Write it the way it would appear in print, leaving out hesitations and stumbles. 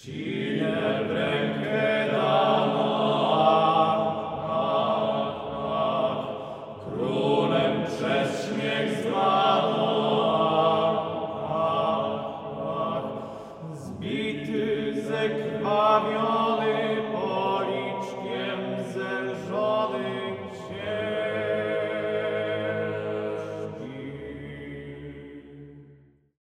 Trzcinę w rękę dano, krónem przez śmiech zwano, zbity, zekrwawiony.